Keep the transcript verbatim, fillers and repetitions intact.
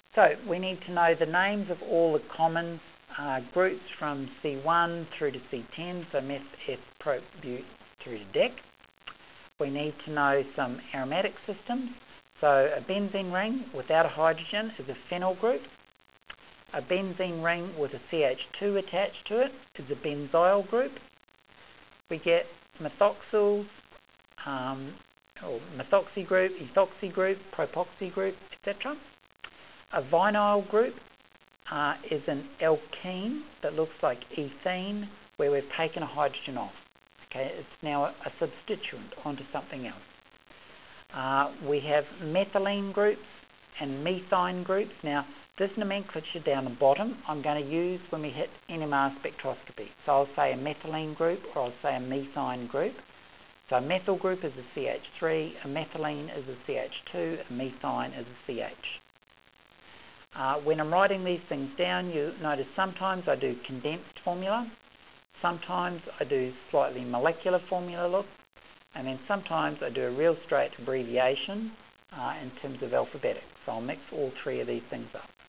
So we need to know the names of all the common uh, groups from C one through to C ten, so meth, eth, prop, but through to dec. We need to know some aromatic systems. So a benzene ring without a hydrogen is a phenyl group. A benzene ring with a C H two attached to it is a benzyl group. We get methoxyls, um, or methoxy group, ethoxy group, propoxy group, et cetera. A vinyl group uh, is an alkene that looks like ethene, where we've taken a hydrogen off. Okay, it's now a, a substituent onto something else. Uh, we have methylene groups and methine groups. Now, this nomenclature down the bottom I'm going to use when we hit N M R spectroscopy. So I'll say a methylene group, or I'll say a methine group. So a methyl group is a C H three, a methylene is a C H two, a methine is a C H. Uh, when I'm writing these things down, you notice sometimes I do condensed formula, sometimes I do slightly molecular formula look, and then sometimes I do a real straight abbreviation uh, in terms of alphabetics. So I'll mix all three of these things up.